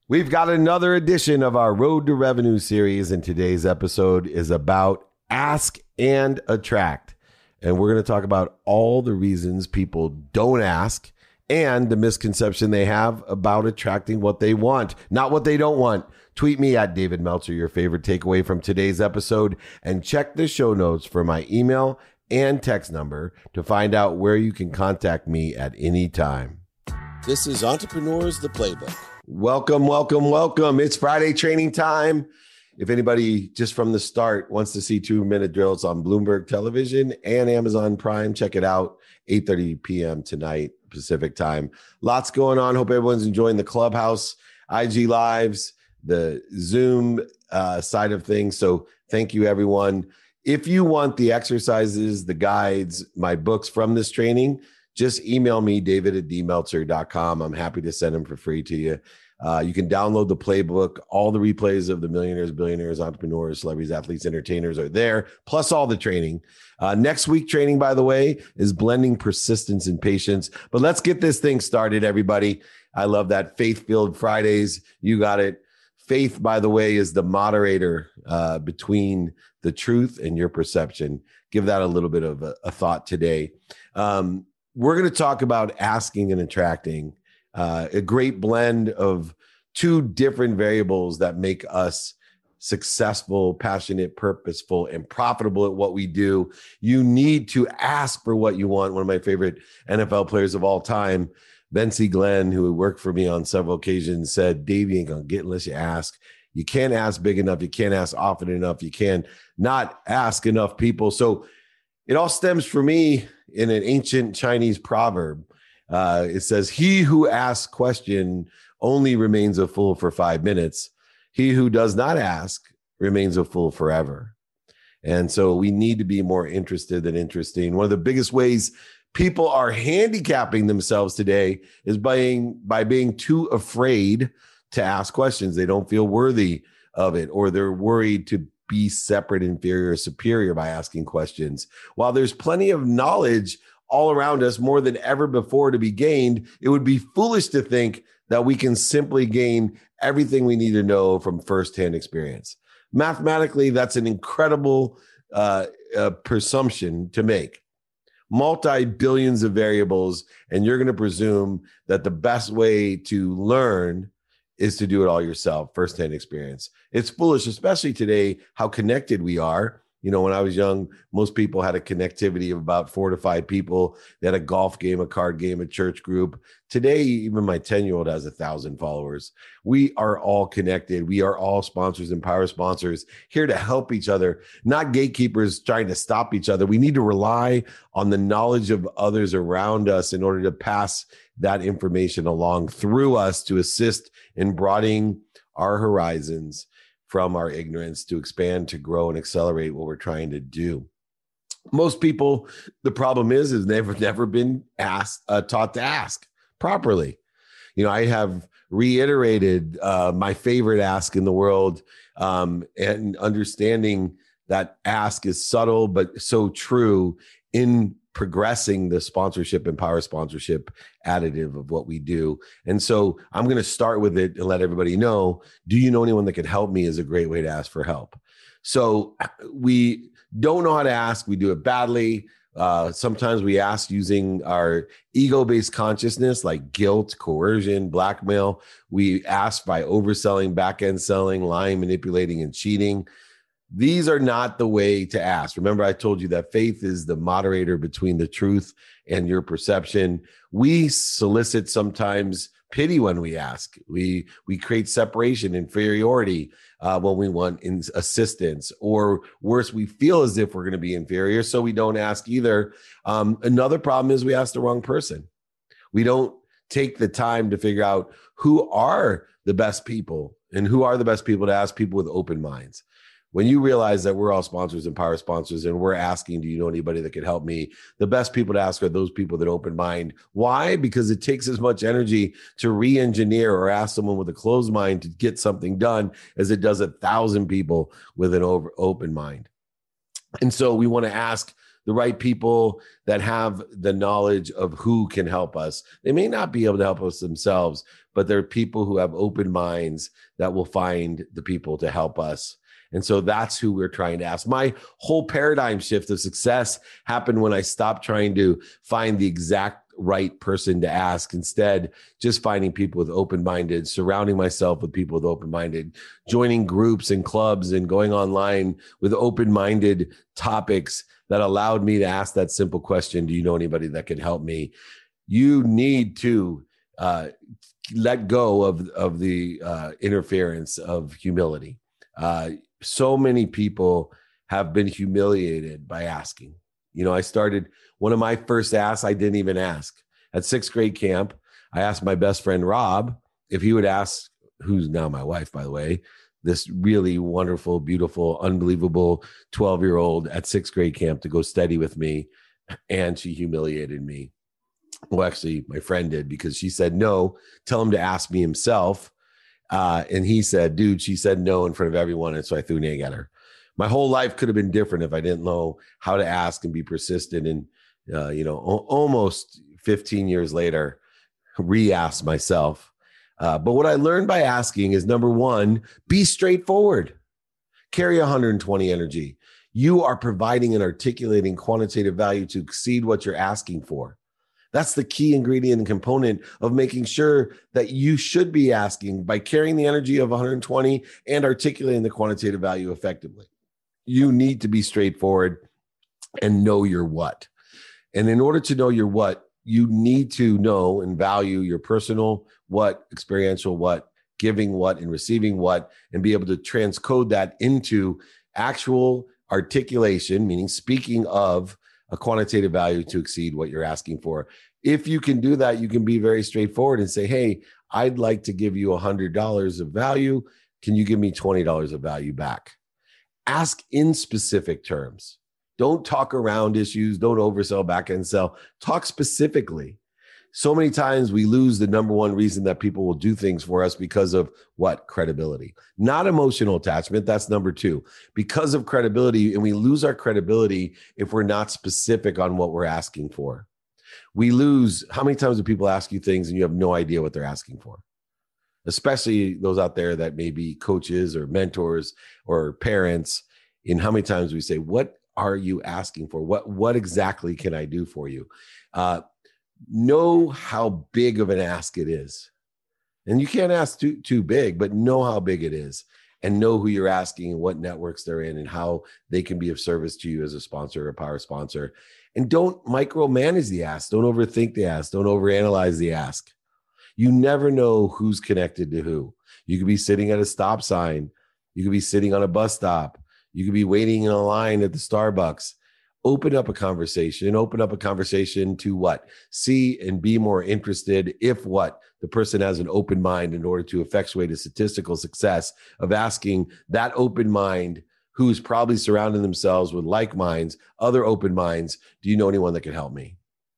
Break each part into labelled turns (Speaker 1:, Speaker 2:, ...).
Speaker 1: We've got another edition of our Road to Revenue series, and today's episode is about Ask and Attract. And we're going to talk about all the reasons people don't ask and the misconception they have about attracting what they want, not what they don't want. Tweet me at David Meltzer, your favorite takeaway from today's episode, and check the show notes for my email and text number to find out where you can contact me at any time.
Speaker 2: This is Entrepreneurs, the Playbook.
Speaker 1: Welcome, welcome, welcome. It's Friday training time. If anybody just from the start wants to see 2-minute drills on Bloomberg Television and Amazon Prime, check it out, 8:30 p.m. tonight, Pacific time. Lots going on. Hope everyone's enjoying the Clubhouse, IG Lives, the Zoom side of things. So thank you, everyone. If you want the exercises, the guides, my books from this training, just email me, david@dmeltzer.com. I'm happy to send them for free to you. You can download the playbook. All the replays of the millionaires, billionaires, entrepreneurs, celebrities, athletes, entertainers are there, plus all the training. Next week training, by the way, is blending persistence and patience. But let's get this thing started, everybody. I love that. Faith-filled Fridays. You got it. Faith, by the way, is the moderator between the truth and your perception. Give that a little bit of a thought today. We're going to talk about asking and attracting, a great blend of two different variables that make us successful, passionate, purposeful, and profitable at what we do. You need to ask for what you want. One of my favorite NFL players of all time, Vince Glenn, who worked for me on several occasions, said, Dave, you ain't going to get unless you ask. You can't ask big enough. You can't ask often enough. You can not ask enough people. So it all stems for me in an ancient Chinese proverb. It says, he who asks question only remains a fool for 5 minutes. He who does not ask remains a fool forever. And so we need to be more interested than interesting. One of the biggest ways people are handicapping themselves today is by being too afraid to ask questions. They don't feel worthy of it, or they're worried to be separate, inferior, superior by asking questions. While there's plenty of knowledge all around us, more than ever before, to be gained, it would be foolish to think that we can simply gain everything we need to know from firsthand experience. Mathematically, that's an incredible presumption to make. Multi-billions of variables, and you're going to presume that the best way to learn is to do it all yourself, firsthand experience. It's foolish, especially today, how connected we are. You know, when I was young, most people had a connectivity of about 4 to 5 people. They had a golf game, a card game, a church group. Today, even my 10-year-old has 1,000 followers. We are all connected. We are all sponsors and power sponsors here to help each other, not gatekeepers trying to stop each other. We need to rely on the knowledge of others around us in order to pass that information along through us to assist in broadening our horizons from our ignorance, to expand, to grow, and accelerate what we're trying to do. Most people, the problem is they've never been taught to ask properly. You know, I have reiterated my favorite ask in the world, and understanding that ask is subtle but so true in progressing the sponsorship and power sponsorship additive of what we do. And so I'm going to start with it and let everybody know, do you know anyone that could help me, is a great way to ask for help. So we don't know how to ask. We do it badly. Sometimes we ask using our ego-based consciousness, like guilt, coercion, blackmail. We ask by overselling, back-end selling, lying, manipulating, and cheating. These are not the way to ask. Remember, I told you that faith is the moderator between the truth and your perception. We solicit sometimes pity when we ask. We create separation, inferiority when we want assistance, or worse, we feel as if we're going to be inferior, so we don't ask either. Another problem is we ask the wrong person. We don't take the time to figure out who are the best people, and who are the best people to ask people with open minds. When you realize that we're all sponsors and power sponsors, and we're asking, do you know anybody that could help me? The best people to ask are those people that open mind. Why? Because it takes as much energy to re-engineer or ask someone with a closed mind to get something done as it does 1,000 people with an open mind. And so we want to ask the right people that have the knowledge of who can help us. They may not be able to help us themselves, but they're people who have open minds that will find the people to help us. And so that's who we're trying to ask. My whole paradigm shift of success happened when I stopped trying to find the exact right person to ask. Instead, just finding people with open-minded, surrounding myself with people with open-minded, joining groups and clubs and going online with open-minded topics that allowed me to ask that simple question, do you know anybody that can help me? You need to let go of the interference of humility. So many people have been humiliated by asking. I started one of my first asks, I didn't even ask. At 6th grade camp, I asked my best friend, Rob, if he would ask, who's now my wife, by the way, this really wonderful, beautiful, unbelievable 12-year-old at 6th grade camp to go study with me. And she humiliated me. Well, actually, my friend did, because she said, no, tell him to ask me himself. And he said, dude, she said no in front of everyone. And so I threw an egg at her. My whole life could have been different if I didn't know how to ask and be persistent. And, almost 15 years later, re-asked myself. But what I learned by asking is, number one, be straightforward. Carry 120 energy. You are providing and articulating quantitative value to exceed what you're asking for. That's the key ingredient and component of making sure that you should be asking by carrying the energy of 120 and articulating the quantitative value effectively. You need to be straightforward and know your what. And in order to know your what, you need to know and value your personal what, experiential what, giving what, and receiving what, and be able to transcode that into actual articulation, meaning speaking of a quantitative value to exceed what you're asking for. If you can do that, you can be very straightforward and say, hey, I'd like to give you $100 of value. Can you give me $20 of value back? Ask in specific terms. Don't talk around issues. Don't oversell, back end sell. Talk specifically. So many times we lose the number one reason that people will do things for us because of what? Credibility. Not emotional attachment. That's number two. Because of credibility, and we lose our credibility if we're not specific on what we're asking for. We lose. How many times do people ask you things and you have no idea what they're asking for? Especially those out there that may be coaches or mentors or parents. And how many times we say, what are you asking for? What exactly can I do for you? Know how big of an ask it is. And you can't ask too big, but know how big it is, and know who you're asking and what networks they're in and how they can be of service to you as a sponsor or a power sponsor. And don't micromanage the ask. Don't overthink the ask. Don't overanalyze the ask. You never know who's connected to who. You could be sitting at a stop sign. You could be sitting on a bus stop. You could be waiting in a line at the Starbucks. Open up a conversation to what? See and be more interested if what? The person has an open mind in order to effectuate a statistical success of asking that open mind who's probably surrounding themselves with like minds, other open minds, do you know anyone that can help me?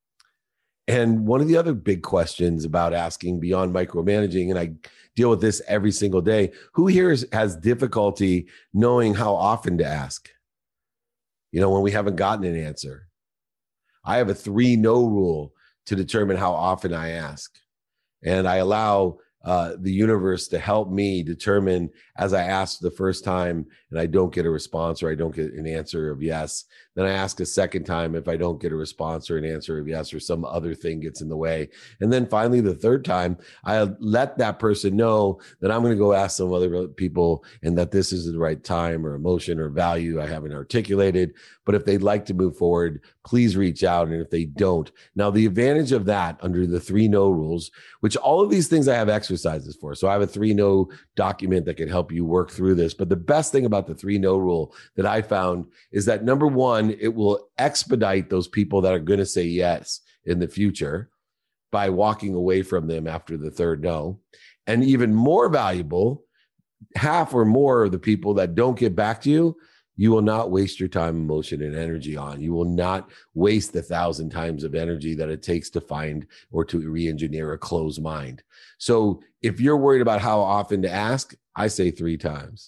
Speaker 1: And one of the other big questions about asking beyond micromanaging, and I deal with this every single day, who here has difficulty knowing how often to ask? When we haven't gotten an answer. I have a 3-no rule to determine how often I ask. And I allow the universe to help me determine, as I ask the first time and I don't get a response or I don't get an answer of yes, then I ask a second time if I don't get a response or an answer of yes, or some other thing gets in the way. And then finally, the third time, I let that person know that I'm going to go ask some other people and that this is the right time or emotion or value I haven't articulated. But if they'd like to move forward, please reach out. And if they don't, now the advantage of that under the 3-no rules, which all of these things I have exercises for. So I have a 3-no document that can help you work through this. But the best thing about the 3-no rule that I found is that, number one, it will expedite those people that are going to say yes in the future by walking away from them after the third no. And even more valuable, half or more of the people that don't get back to you, you will not waste your time, emotion, and energy on. You will not waste 1,000 times of energy that it takes to find or to re-engineer a closed mind. So if you're worried about how often to ask, I say 3 times.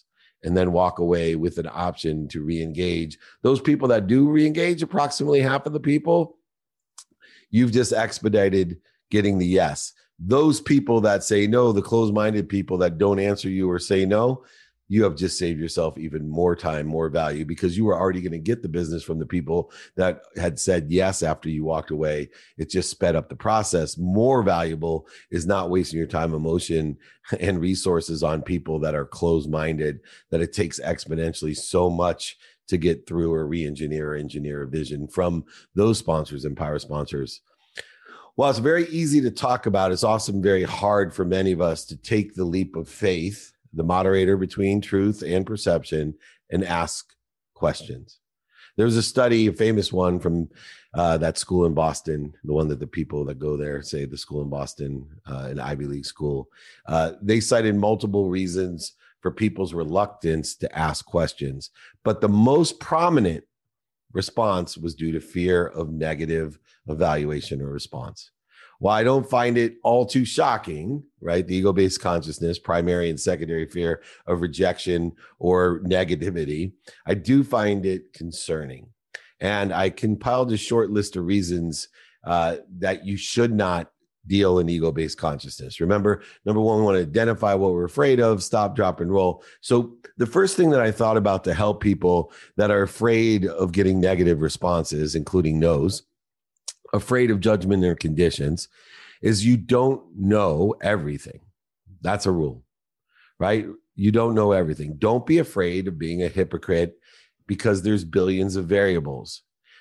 Speaker 1: and then walk away with an option to re-engage. Those people that do re-engage, approximately half of the people, you've just expedited getting the yes. Those people that say no, the closed-minded people that don't answer you or say no, you have just saved yourself even more time, more value, because you were already going to get the business from the people that had said yes after you walked away. It just sped up the process. More valuable is not wasting your time, emotion, and resources on people that are closed-minded, that it takes exponentially so much to get through or re-engineer or engineer a vision from those sponsors and power sponsors. While it's very easy to talk about, it's also very hard for many of us to take the leap of faith, the moderator between truth and perception, and ask questions. There's a study, a famous one from that school in Boston, the one that the people that go there say the school in Boston, an Ivy League school. They cited multiple reasons for people's reluctance to ask questions, but the most prominent response was due to fear of negative evaluation or response. While I don't find it all too shocking, right? The ego-based consciousness, primary and secondary fear of rejection or negativity, I do find it concerning. And I compiled a short list of reasons that you should not deal in ego-based consciousness. Remember, number one, we want to identify what we're afraid of, stop, drop, and roll. So the first thing that I thought about to help people that are afraid of getting negative responses, including no's, afraid of judgment or conditions, is you don't know everything. That's a rule, right? You don't know everything. Don't be afraid of being a hypocrite because there's billions of variables.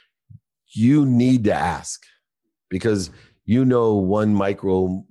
Speaker 1: You need to ask because you know one micro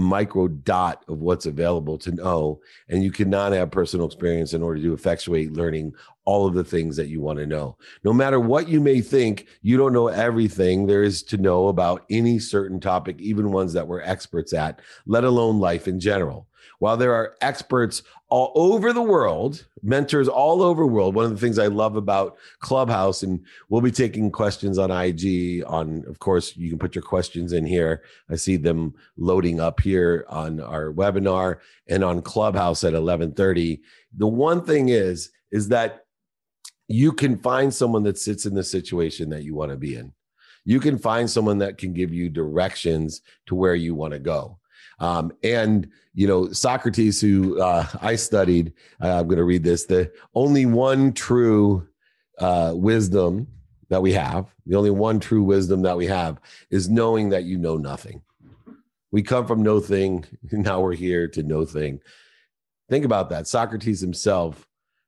Speaker 1: dot of what's available to know, and you cannot have personal experience in order to effectuate learning all of the things that you want to know. No matter what you may think, you don't know everything there is to know about any certain topic, even ones that we're experts at, let alone life in general. While there are experts all over the world, mentors all over the world, one of the things I love about Clubhouse, and we'll be taking questions on IG, of course, you can put your questions in here. I see them loading up here on our webinar and on Clubhouse at 11:30. The one thing is that you can find someone that sits in the situation that you want to be in. You can find someone that can give you directions to where you want to go. And, Socrates, who I studied, I'm going to read this, the only one true wisdom that we have, the only one true wisdom that we have is knowing that you know nothing. We come from no thing. Now we're here to no thing. Think about that. Socrates himself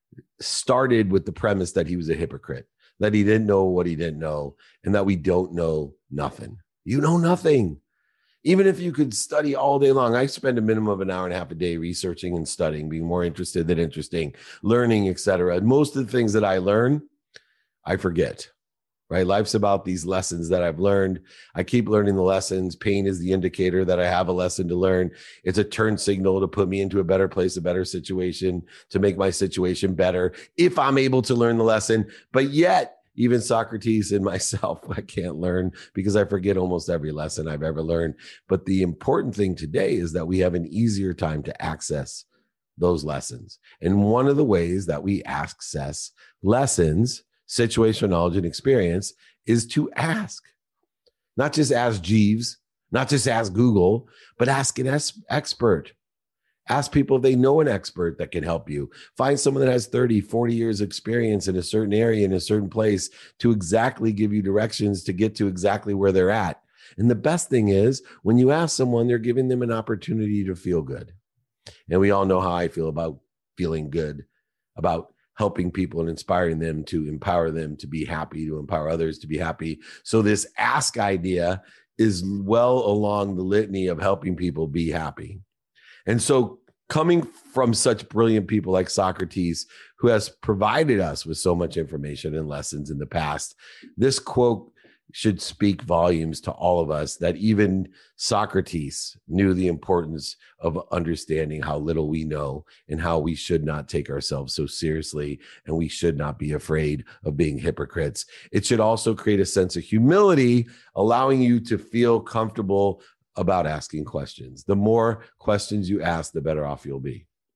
Speaker 1: started with the premise that he was a hypocrite, that he didn't know what he didn't know, and that we don't know nothing. You know nothing. Even if you could study all day long, I spend a minimum of an hour and a half a day researching and studying, being more interested than interesting, learning, etc. Most of the things that I learn, I forget, right? Life's about these lessons that I've learned. I keep learning the lessons. Pain is the indicator that I have a lesson to learn. It's a turn signal to put me into a better place, a better situation, to make my situation better if I'm able to learn the lesson. But yet, even Socrates and myself, I can't learn because I forget almost every lesson I've ever learned. But the important thing today is that we have an easier time to access those lessons. And one of the ways that we access lessons, situational knowledge and experience, is to ask. Not just ask Jeeves, not just ask Google, but ask an expert. Ask people if they know an expert that can help you. Find someone that has 30, 40 years experience in a certain area, in a certain place, to exactly give you directions to get to exactly where they're at. And the best thing is, when you ask someone, they're giving them an opportunity to feel good. And we all know how I feel about feeling good, about helping people and inspiring them, to empower them to be happy, to empower others to be happy. So this ask idea is well along the litany of helping people be happy. And so coming from such brilliant people like Socrates, who has provided us with so much information and lessons in the past, this quote should speak volumes to all of us, that even Socrates knew the importance of understanding how little we know and how we should not take ourselves so seriously, and we should not be afraid of being hypocrites. It should also create a sense of humility, allowing you to feel comfortable about asking questions. The more questions you ask, the better off you'll be.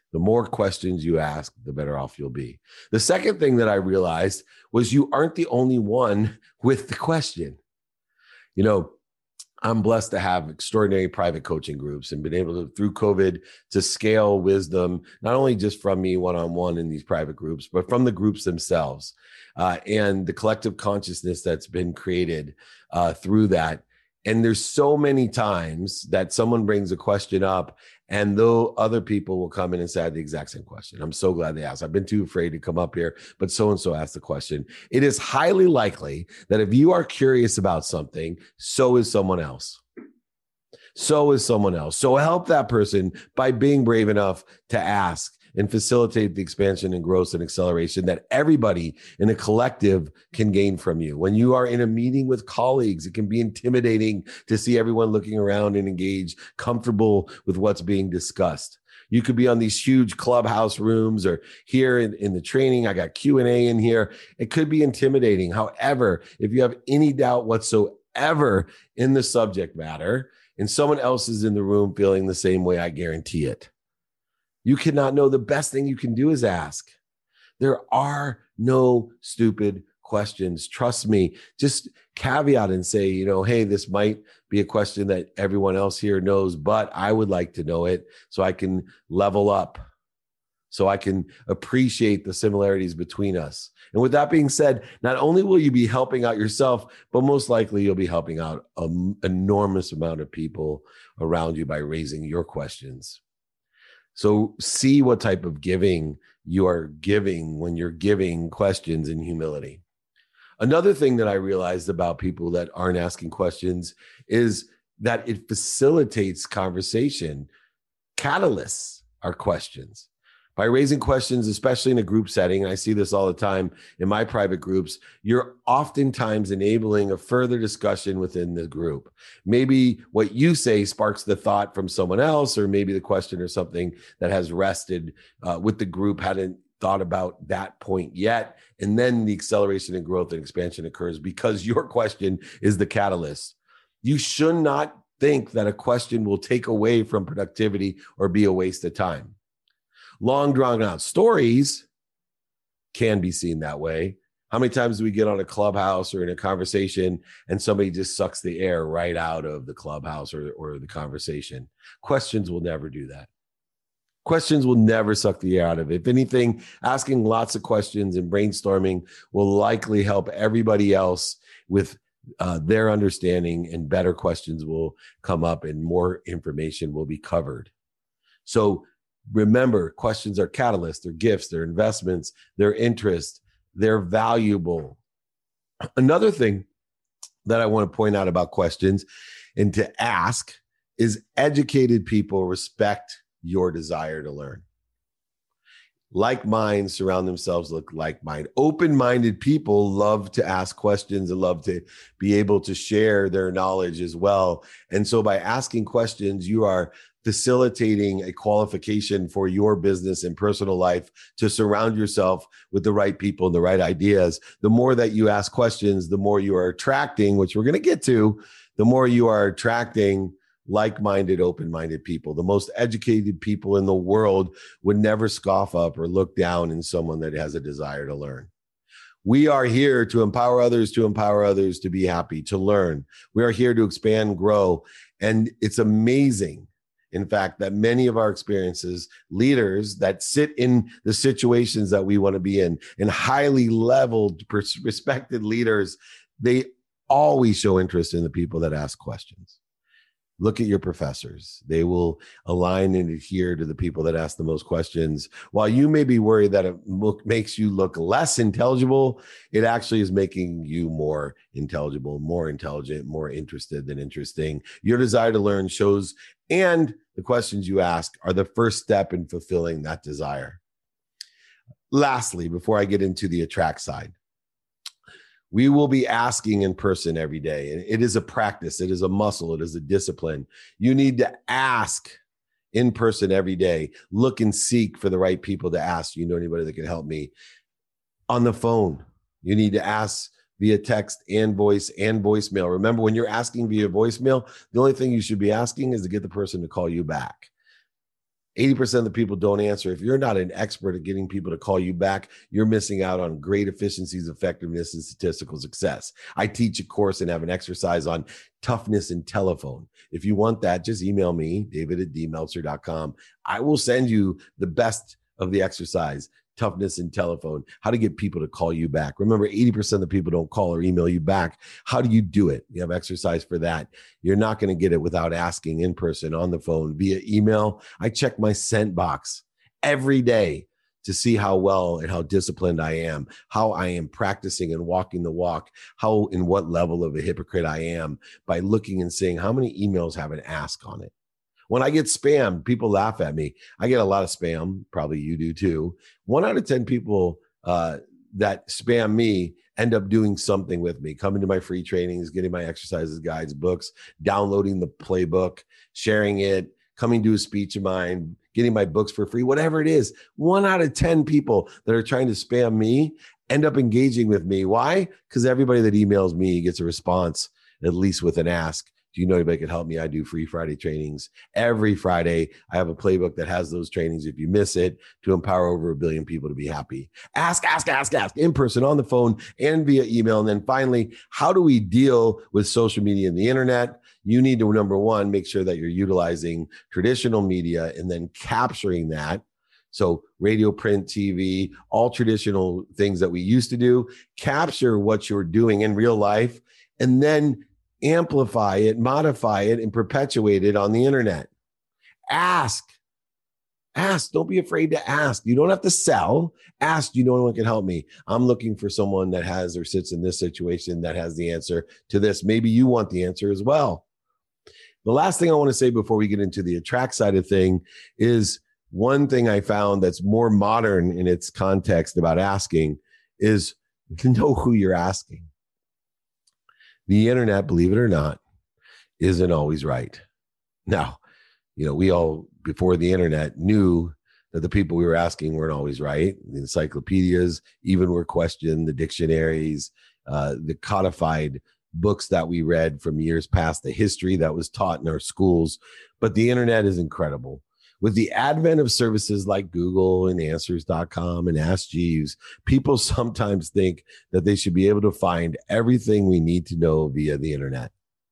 Speaker 1: The more questions you ask, the better off you'll be. The second thing that I realized was you aren't the only one with the question. You know, I'm blessed to have extraordinary private coaching groups and been able to, through COVID, to scale wisdom, not only just from me one-on-one in these private groups, but from the groups themselves and the collective consciousness that's been created through that. And there's so many times that someone brings a question up and though other people will come in and say the exact same question. I'm so glad they asked. I've been too afraid to come up here, but so-and-so asked the question. It is highly likely that if you are curious about something, so is someone else. So is someone else. So help that person by being brave enough to ask and facilitate the expansion and growth and acceleration that everybody in a collective can gain from you. When you are in a meeting with colleagues, it can be intimidating to see everyone looking around and engaged, comfortable with what's being discussed. You could be on these huge clubhouse rooms or here in the training. I got Q&A in here. It could be intimidating. However, if you have any doubt whatsoever in the subject matter and someone else is in the room feeling the same way, I guarantee it. You cannot know. The best thing you can do is ask. There are no stupid questions. Trust me. Just caveat and say, hey, this might be a question that everyone else here knows, but I would like to know it so I can level up, so I can appreciate the similarities between us. And with that being said, not only will you be helping out yourself, but most likely you'll be helping out an enormous amount of people around you by raising your questions. So see what type of giving you are giving when you're giving questions in humility. Another thing that I realized about people that aren't asking questions is that it facilitates conversation. Catalysts are questions. By raising questions, especially in a group setting, and I see this all the time in my private groups, you're oftentimes enabling a further discussion within the group. Maybe what you say sparks the thought from someone else, or maybe the question or something that has rested with the group hadn't thought about that point yet. And then the acceleration and growth and expansion occurs because your question is the catalyst. You should not think that a question will take away from productivity or be a waste of time. Long drawn out stories can be seen that way. How many times do we get on a clubhouse or in a conversation and somebody just sucks the air right out of the clubhouse or the conversation? Questions will never do that. Questions will never suck the air out of it. If anything, asking lots of questions and brainstorming will likely help everybody else with their understanding, and better questions will come up and more information will be covered. So remember, questions are catalysts, they're gifts, they're investments, they're interest, they're valuable. Another thing that I want to point out about questions and to ask is educated people respect your desire to learn. Like minds surround themselves with like mind. Open-minded people love to ask questions and love to be able to share their knowledge as well. And so by asking questions, you are facilitating a qualification for your business and personal life to surround yourself with the right people and the right ideas. The more that you ask questions, the more you are attracting, which we're going to get to, the more you are attracting like-minded, open-minded people. The most educated people in the world would never scoff up or look down in someone that has a desire to learn. We are here to empower others to be happy, to learn. We are here to expand, grow. And it's amazing, in fact, that many of our experiences, leaders that sit in the situations that we want to be in, and highly leveled, respected leaders, they always show interest in the people that ask questions. Look at your professors. They will align and adhere to the people that ask the most questions. While you may be worried that it makes you look less intelligible, it actually is making you more intelligible, more intelligent, more interested than interesting. Your desire to learn shows, and the questions you ask are the first step in fulfilling that desire. Lastly, before I get into the attract side, we will be asking in person every day. And it is a practice. It is a muscle. It is a discipline. You need to ask in person every day. Look and seek for the right people to ask. Do you know anybody that can help me? On the phone, you need to ask via text and voice and voicemail. Remember, when you're asking via voicemail, the only thing you should be asking is to get the person to call you back. 80% of the people don't answer. If you're not an expert at getting people to call you back, you're missing out on great efficiencies, effectiveness, and statistical success. I teach a course and have an exercise on toughness in telephone. If you want that, just email me, david@dmeltzer.com. I will send you the best of the exercise, toughness in telephone, how to get people to call you back. Remember, 80% of the people don't call or email you back. How do you do it? You have exercise for that. You're not going to get it without asking in person, on the phone, via email. I check my sent box every day to see how well and how disciplined I am, how I am practicing and walking the walk, how and what level of a hypocrite I am by looking and seeing how many emails have an ask on it. When I get spammed, people laugh at me. I get a lot of spam. Probably you do too. 1 out of 10 people that spam me end up doing something with me, coming to my free trainings, getting my exercises, guides, books, downloading the playbook, sharing it, coming to a speech of mine, getting my books for free, whatever it is. 1 out of 10 people that are trying to spam me end up engaging with me. Why? Because everybody that emails me gets a response, at least with an ask. Do you know anybody could help me? I do free Friday trainings. Every Friday, I have a playbook that has those trainings if you miss it, to empower over 1 billion people to be happy. Ask, in person, on the phone, and via email. And then finally, how do we deal with social media and the internet? You need to, number one, make sure that you're utilizing traditional media and then capturing that. So radio, print, TV, all traditional things that we used to do, capture what you're doing in real life, and then amplify it, modify it, and perpetuate it on the internet. Ask. Don't be afraid to ask. You don't have to sell. Ask, do you know anyone can help me? I'm looking for someone that has or sits in this situation that has the answer to this. Maybe you want the answer as well. The last thing I want to say before we get into the attract side of thing is one thing I found that's more modern in its context about asking is to know who you're asking. The internet, believe it or not, isn't always right. Now, we all, before the internet, knew that the people we were asking weren't always right. The encyclopedias even were questioned, the dictionaries, the codified books that we read from years past, the history that was taught in our schools. But the internet is incredible. With the advent of services like Google and Answers.com and Ask Jeeves, people sometimes think that they should be able to find everything we need to know via the internet.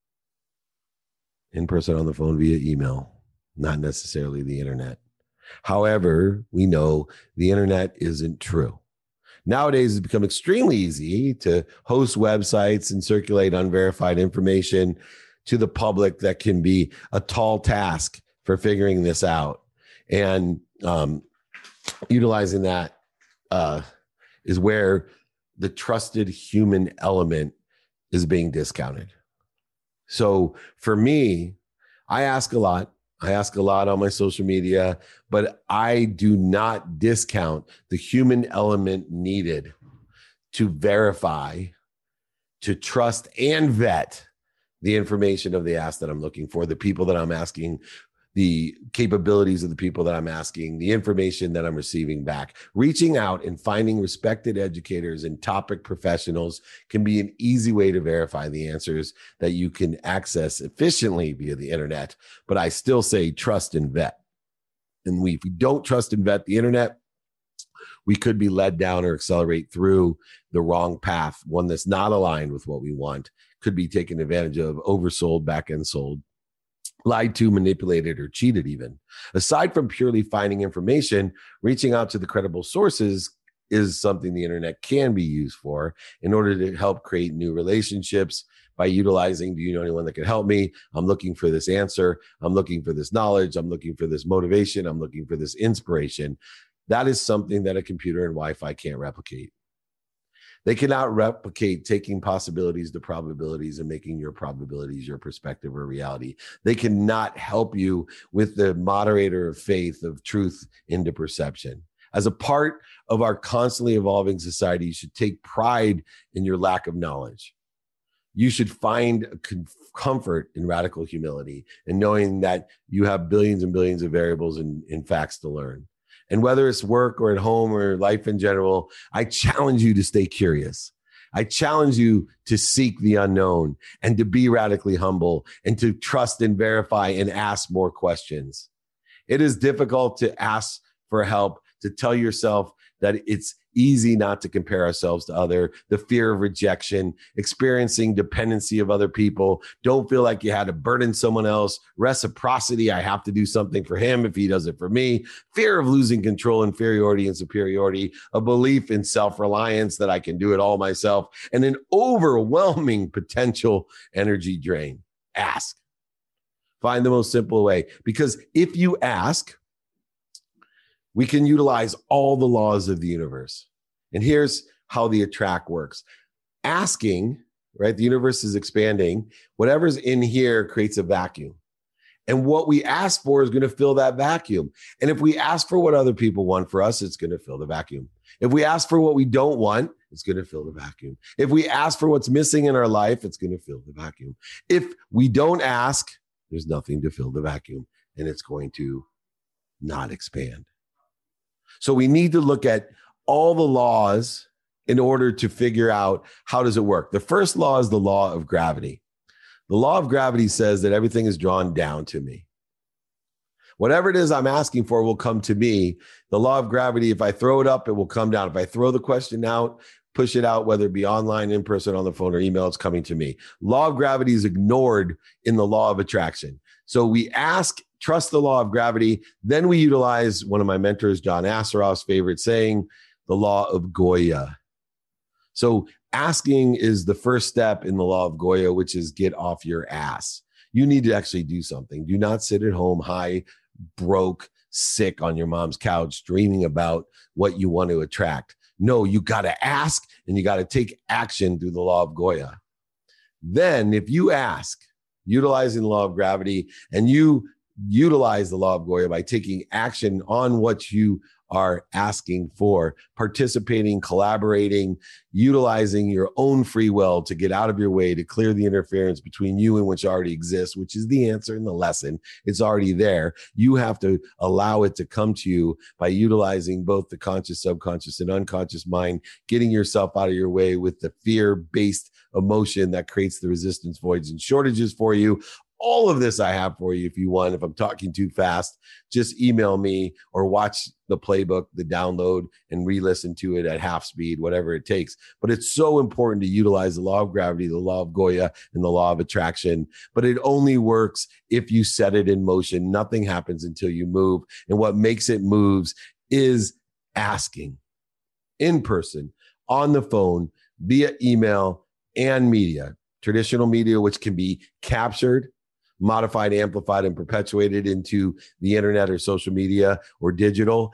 Speaker 1: In person, on the phone, via email, not necessarily the internet. However, we know the internet isn't true. Nowadays, it's become extremely easy to host websites and circulate unverified information to the public that can be a tall task for figuring this out. And utilizing that is where the trusted human element is being discounted. So for me, I ask a lot. I ask a lot on my social media, but I do not discount the human element needed to verify, to trust and vet the information of the ask that I'm looking for, the people that I'm asking, the capabilities of the people that I'm asking, the information that I'm receiving back. Reaching out and finding respected educators and topic professionals can be an easy way to verify the answers that you can access efficiently via the internet. But I still say trust and vet. And if we don't trust and vet the internet, we could be led down or accelerate through the wrong path, one that's not aligned with what we want, could be taken advantage of, oversold, back-end sold, lied to, manipulated, or cheated even. Aside from purely finding information, reaching out to the credible sources is something the internet can be used for in order to help create new relationships by utilizing, do you know anyone that can help me? I'm looking for this answer. I'm looking for this knowledge. I'm looking for this motivation. I'm looking for this inspiration. That is something that a computer and Wi-Fi can't replicate. They cannot replicate taking possibilities to probabilities and making your probabilities your perspective or reality. They cannot help you with the moderator of faith, of truth into perception. As a part of our constantly evolving society, you should take pride in your lack of knowledge. You should find comfort in radical humility and knowing that you have billions and billions of variables and facts to learn. And whether it's work or at home or life in general, I challenge you to stay curious. I challenge you to seek the unknown and to be radically humble and to trust and verify and ask more questions. It is difficult to ask for help, to tell yourself that it's easy not to compare ourselves to other, the fear of rejection, experiencing dependency of other people, don't feel like you had to burden someone else, reciprocity, I have to do something for him if he does it for me, fear of losing control, inferiority and superiority, a belief in self-reliance that I can do it all myself, and an overwhelming potential energy drain. Ask. Find the most simple way, because if you ask, we can utilize all the laws of the universe. And here's how the attract works. Asking, right? The universe is expanding. Whatever's in here creates a vacuum. And what we ask for is going to fill that vacuum. And if we ask for what other people want for us, it's going to fill the vacuum. If we ask for what we don't want, it's going to fill the vacuum. If we ask for what's missing in our life, it's going to fill the vacuum. If we don't ask, there's nothing to fill the vacuum, and it's going to not expand. So we need to look at all the laws in order to figure out how does it work. The first law is the law of gravity. The law of gravity says that everything is drawn down to me. Whatever it is I'm asking for will come to me. The law of gravity, if I throw it up, it will come down. If I throw the question out, push it out, whether it be online, in person, on the phone, or email, it's coming to me. Law of gravity is ignored in the law of attraction. So we ask, trust the law of gravity. Then we utilize one of my mentors, John Assaraf's favorite saying, the law of Goya. So asking is the first step in the law of Goya, which is get off your ass. You need to actually do something. Do not sit at home high, broke, sick on your mom's couch, dreaming about what you want to attract. No, you got to ask, and you got to take action through the law of Goya. Then if you ask, utilizing the law of gravity, and you utilize the law of Goya by taking action on what you are asking for, participating, collaborating, utilizing your own free will to get out of your way, to clear the interference between you and which already exists, which is the answer in the lesson. It's already there. You have to allow it to come to you by utilizing both the conscious, subconscious, and unconscious mind, getting yourself out of your way with the fear-based emotion that creates the resistance, voids, and shortages for you. All of this I have for you if you want. If I'm talking too fast, just email me or watch the playbook, the download, and re-listen to it at half speed, whatever it takes. But it's so important to utilize the law of gravity, the law of Goya, and the law of attraction. But it only works if you set it in motion. Nothing happens until you move. And what makes it moves is asking in person, on the phone, via email, and media. Traditional media, which can be captured, modified, amplified, and perpetuated into the internet or social media or digital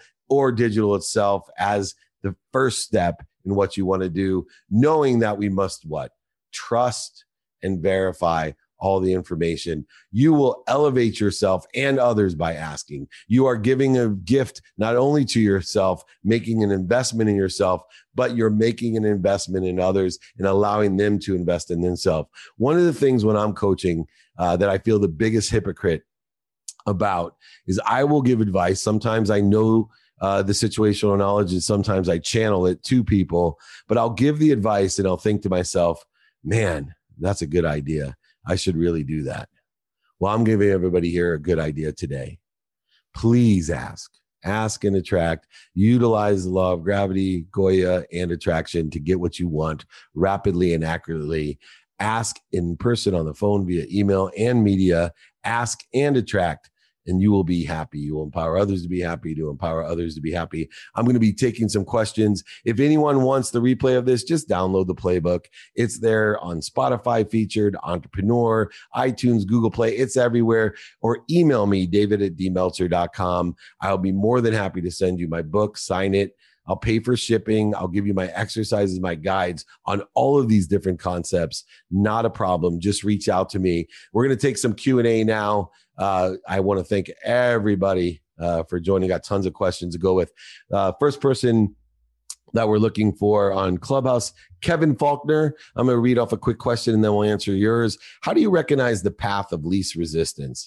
Speaker 1: itself as the first step in what you want to do, knowing that we must what? Trust and verify all the information. You will elevate yourself and others by asking. You are giving a gift not only to yourself, making an investment in yourself, but you're making an investment in others and allowing them to invest in themselves. One of the things when I'm coaching that I feel the biggest hypocrite about is I will give advice. Sometimes I know the situational knowledge, and sometimes I channel it to people, but I'll give the advice and I'll think to myself, man, that's a good idea. I should really do that. Well, I'm giving everybody here a good idea today. Please ask and attract. Utilize the law of gravity, Goya, and attraction to get what you want rapidly and accurately. Ask in person, on the phone, via email and media. Ask and attract, and you will be happy. You will empower others to be happy, to empower others to be happy. I'm going to be taking some questions. If anyone wants the replay of this, just download the playbook. It's there on Spotify featured, Entrepreneur, iTunes, Google Play. It's everywhere. Or email me, david@dmeltzer.com. I'll be more than happy to send you my book, sign it. I'll pay for shipping. I'll give you my exercises, my guides on all of these different concepts. Not a problem. Just reach out to me. We're going to take some Q&A now. I want to thank everybody for joining. Got tons of questions to go with. First person that we're looking for on Clubhouse, Kevin Faulkner. I'm going to read off a quick question and then we'll answer yours. How do you recognize the path of least resistance?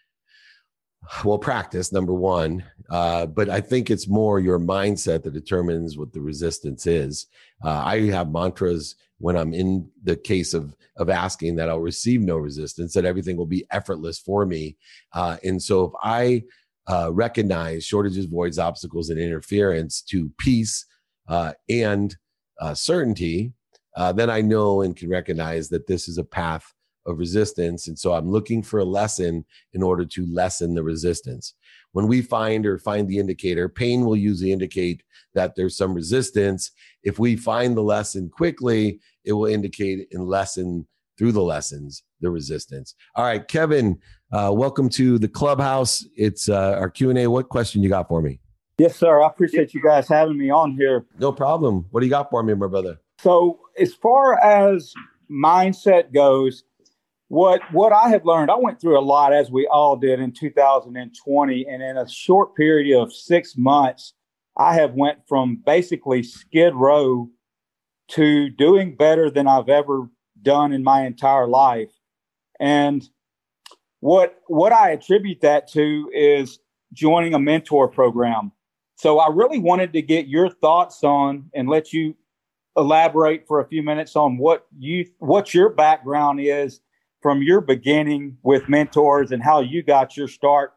Speaker 1: Well, practice, number one. But I think it's more your mindset that determines what the resistance is. I have mantras when I'm in the case of asking that I'll receive no resistance, that everything will be effortless for me. And so if I recognize shortages, voids, obstacles, and interference to peace and certainty, then I know and can recognize that this is a path of resistance. And so I'm looking for a lesson in order to lessen the resistance. When we find the indicator, pain will usually indicate that there's some resistance. If we find the lesson quickly, it will indicate and lessen through the lessons, the resistance. All right, Kevin, welcome to the clubhouse. It's our Q&A. What question you got for me?
Speaker 3: Yes, sir. I appreciate you guys having me on here.
Speaker 1: No problem. What do you got for me, my brother?
Speaker 3: So as far as mindset goes, what I have learned, I went through a lot, as we all did, in 2020. And in a short period of 6 months, I have went from basically skid row to doing better than I've ever done in my entire life. And what I attribute that to is joining a mentor program. So I really wanted to get your thoughts on and let you elaborate for a few minutes on what your background is from your beginning with mentors and how you got your start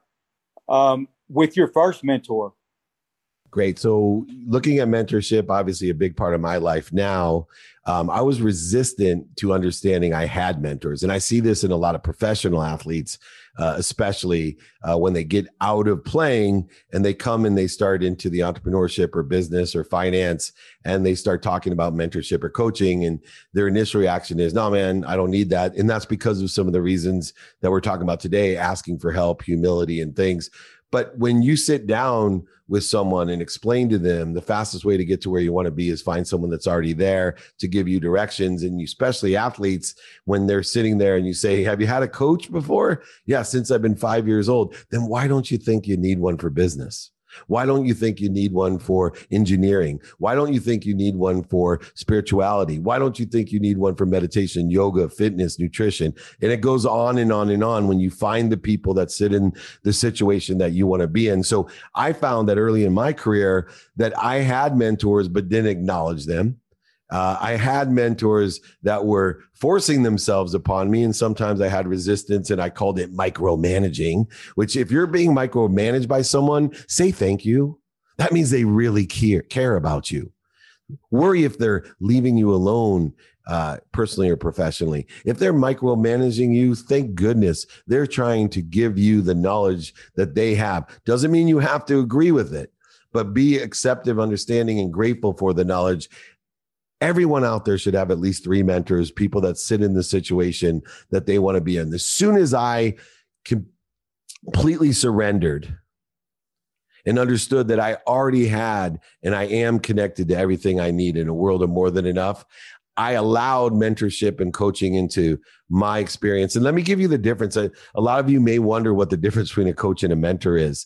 Speaker 3: with your first mentor.
Speaker 1: Great. So looking at mentorship, obviously a big part of my life now. I was resistant to understanding I had mentors. And I see this in a lot of professional athletes, especially when they get out of playing and they come and they start into the entrepreneurship or business or finance, and they start talking about mentorship or coaching. And their initial reaction is, no, man, I don't need that. And that's because of some of the reasons that we're talking about today, asking for help, humility, and things. But when you sit down with someone and explain to them, the fastest way to get to where you want to be is find someone that's already there to give you directions. And you, especially athletes, when they're sitting there and you say, have you had a coach before? Yeah, since I've been 5 years old. Then why don't you think you need one for business? Why don't you think you need one for engineering? Why don't you think you need one for spirituality? Why don't you think you need one for meditation, yoga, fitness, nutrition? And it goes on and on and on when you find the people that sit in the situation that you want to be in. So I found that early in my career that I had mentors, but didn't acknowledge them. I had mentors that were forcing themselves upon me, and sometimes I had resistance, and I called it micromanaging, which if you're being micromanaged by someone, say thank you. That means they really care about you. Worry if they're leaving you alone, personally or professionally. If they're micromanaging you, thank goodness they're trying to give you the knowledge that they have. Doesn't mean you have to agree with it, but be accepting, understanding, and grateful for the knowledge. Everyone out there should have at least 3 mentors, people that sit in the situation that they want to be in. As soon as I completely surrendered and understood that I already had and I am connected to everything I need in a world of more than enough, I allowed mentorship and coaching into my experience. And let me give you the difference. A lot of you may wonder what the difference between a coach and a mentor is.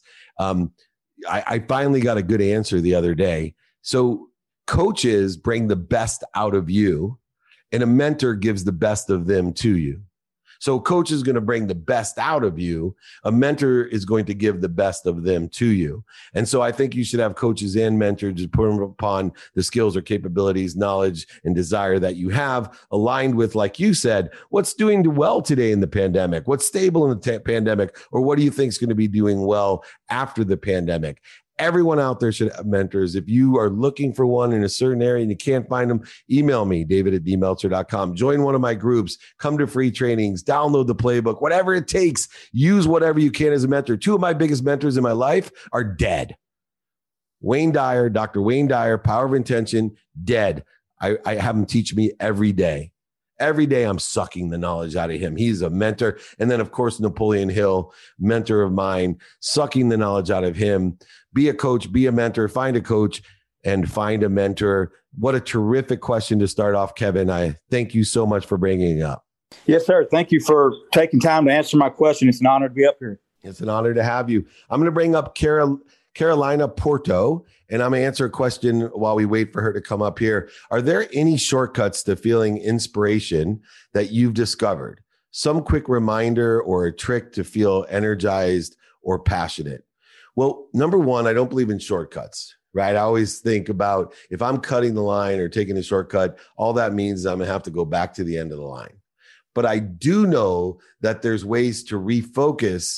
Speaker 1: I finally got a good answer the other day. So coaches bring the best out of you, and a mentor gives the best of them to you. So a coach is going to bring the best out of you. A mentor is going to give the best of them to you. And so I think you should have coaches and mentors to put upon the skills or capabilities, knowledge, and desire that you have aligned with, like you said, what's doing well today in the pandemic, what's stable in the pandemic, or what do you think is going to be doing well after the pandemic? Everyone out there should have mentors. If you are looking for one in a certain area and you can't find them, email me, david@dmeltzer.com. Join one of my groups, come to free trainings, download the playbook, whatever it takes. Use whatever you can as a mentor. 2 of my biggest mentors in my life are dead. Wayne Dyer, Dr. Wayne Dyer, Power of Intention, dead. I have him teach me every day. Every day I'm sucking the knowledge out of him. He's a mentor. And then, of course, Napoleon Hill, mentor of mine, sucking the knowledge out of him. Be a coach, be a mentor, find a coach, and find a mentor. What a terrific question to start off, Kevin. I thank you so much for bringing it up.
Speaker 3: Yes, sir. Thank you for taking time to answer my question. It's an honor to be up here.
Speaker 1: It's an honor to have you. I'm going to bring up Carolina Porto, and I'm going to answer a question while we wait for her to come up here. Are there any shortcuts to feeling inspiration that you've discovered? Some quick reminder or a trick to feel energized or passionate? Well, number one, I don't believe in shortcuts, right? I always think about if I'm cutting the line or taking a shortcut, all that means is I'm going to have to go back to the end of the line. But I do know that there's ways to refocus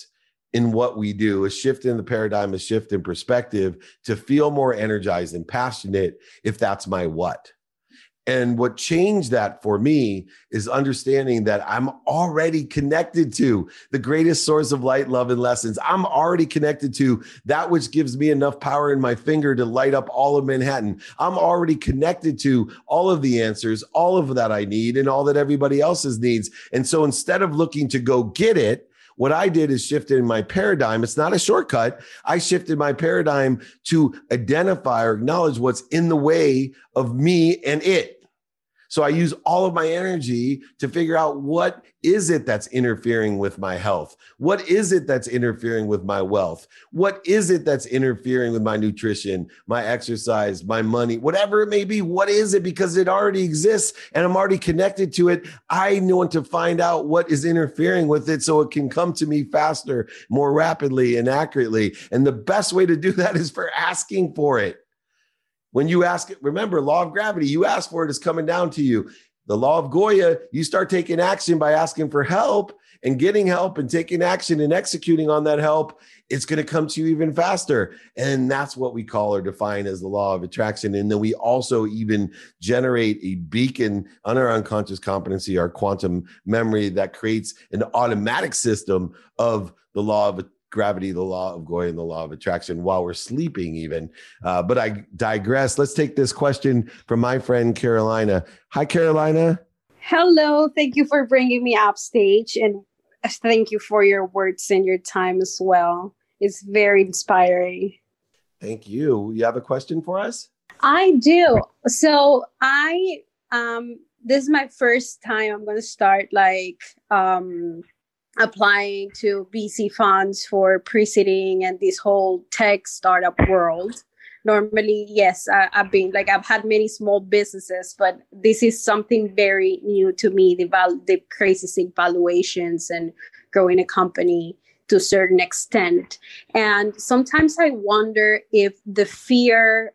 Speaker 1: in what we do, a shift in the paradigm, a shift in perspective to feel more energized and passionate if that's my what. And what changed that for me is understanding that I'm already connected to the greatest source of light, love, and lessons. I'm already connected to that which gives me enough power in my finger to light up all of Manhattan. I'm already connected to all of the answers, all of that I need, and all that everybody else's needs. And so instead of looking to go get it, what I did is shifted in my paradigm. It's not a shortcut. I shifted my paradigm to identify or acknowledge what's in the way of me and it. So I use all of my energy to figure out what is it that's interfering with my health? What is it that's interfering with my wealth? What is it that's interfering with my nutrition, my exercise, my money, whatever it may be? What is it? Because it already exists and I'm already connected to it. I want to find out what is interfering with it so it can come to me faster, more rapidly and accurately. And the best way to do that is for asking for it. When you ask it, remember, law of gravity, you ask for it, it's coming down to you. The law of Goya, you start taking action by asking for help and getting help and taking action and executing on that help. It's going to come to you even faster. And that's what we call or define as the law of attraction. And then we also even generate a beacon on our unconscious competency, our quantum memory that creates an automatic system of the law of gravity, the law of Goya, and the law of attraction while we're sleeping even. But I digress. Let's take this question from my friend, Carolina. Hi, Carolina.
Speaker 4: Hello. Thank you for bringing me up stage. And thank you for your words and your time as well. It's very inspiring.
Speaker 1: Thank you. You have a question for us?
Speaker 4: I do. So this is my first time I'm going to start applying to VC funds for preceding and this whole tech startup world. Normally, yes, I've had many small businesses, but this is something very new to me, the crazy sick valuations and growing a company to a certain extent. And sometimes I wonder if the fear